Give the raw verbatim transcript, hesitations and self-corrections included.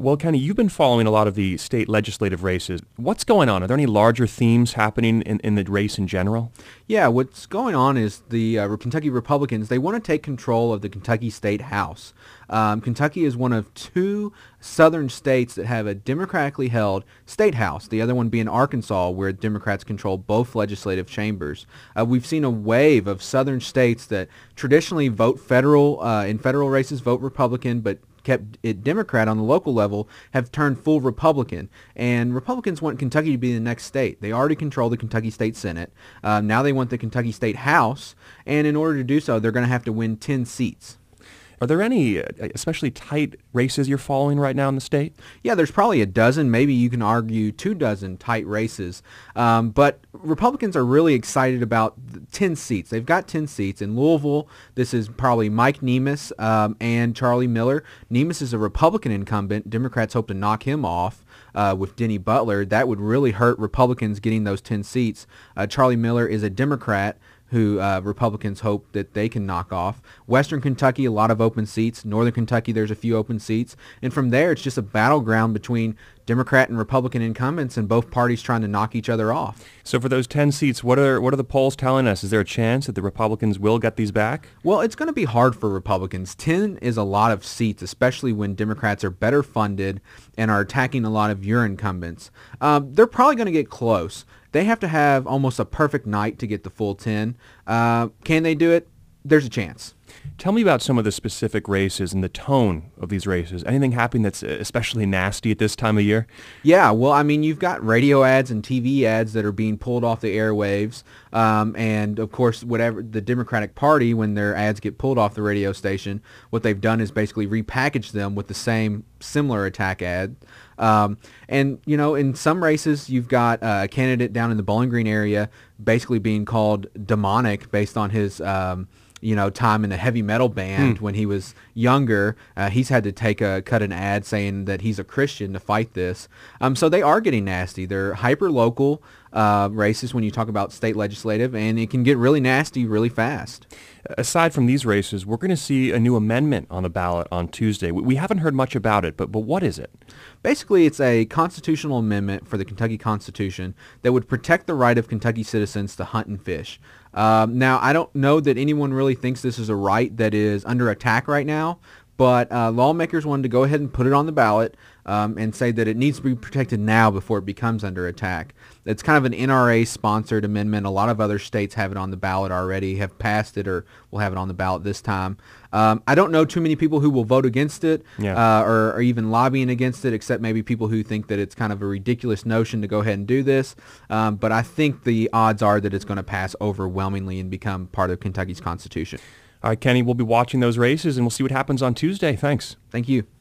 Well, Kenny, you've been following a lot of the state legislative races. What's going on? Are there any larger themes happening in, in the race in general? Yeah, what's going on is the uh, Kentucky Republicans, they want to take control of the Kentucky State House. Um, Kentucky is one of two southern states that have a democratically held state house, the other one being Arkansas, where Democrats control both legislative chambers. Uh, we've seen a wave of southern states that traditionally vote federal, uh, in federal races, vote Republican, but kept it Democrat on the local level, have turned full Republican. And Republicans want Kentucky to be the next state. They already control the Kentucky State Senate. Uh, now they want the Kentucky State House. And in order to do so, they're going to have to win ten seats. Are there any uh, especially tight races you're following right now in the state? Yeah, there's probably a dozen, maybe you can argue two dozen tight races. Um, but Republicans are really excited about ten seats. They've got ten seats. In Louisville, this is probably Mike Nemes um, and Charlie Miller. Nemes is a Republican incumbent. Democrats hope to knock him off uh, with Denny Butler. That would really hurt Republicans getting those ten seats. Uh, Charlie Miller is a Democrat who uh, Republicans hope that they can knock off. Western Kentucky, a lot of open seats. Northern Kentucky, there's a few open seats. And from there, it's just a battleground between Democrat and Republican incumbents and both parties trying to knock each other off. So for those ten seats, what are what are the polls telling us? Is there a chance that the Republicans will get these back? Well, it's going to be hard for Republicans. ten is a lot of seats, especially when Democrats are better funded and are attacking a lot of your incumbents. Um, they're probably going to get close. They have to have almost a perfect night to get the full ten. Uh, can they do it? There's a chance. Tell me about some of the specific races and the tone of these races. Anything happening that's especially nasty at this time of year? Yeah, well, I mean, you've got radio ads and T V ads that are being pulled off the airwaves. Um, and, of course, whatever the Democratic Party, when their ads get pulled off the radio station, what they've done is basically repackage them with the same similar attack ad. Um, and, you know, in some races, you've got uh, a candidate down in the Bowling Green area basically being called demonic based on his um, you know, time in a heavy metal band hmm. when he was younger. Uh, he's had to take a cut an ad saying that he's a Christian to fight this. Um, so they are getting nasty. They're hyper local uh, races when you talk about state legislative, and it can get really nasty really fast. Aside from these races, we're going to see a new amendment on the ballot on Tuesday. We haven't heard much about it, but but what is it? Basically, it's a constitutional amendment for the Kentucky Constitution that would protect the right of Kentucky citizens to hunt and fish. Um, now, I don't know that anyone really thinks this is a right that is under attack right now, but uh, lawmakers wanted to go ahead and put it on the ballot um, and say that it needs to be protected now before it becomes under attack. It's kind of an N R A-sponsored amendment. A lot of other states have it on the ballot already, have passed it, or will have it on the ballot this time. Um, I don't know too many people who will vote against it yeah. uh, or, or even lobbying against it, except maybe people who think that it's kind of a ridiculous notion to go ahead and do this. Um, but I think the odds are that it's going to pass overwhelmingly and become part of Kentucky's Constitution. All right, Kenny, we'll be watching those races, and we'll see what happens on Tuesday. Thanks. Thank you.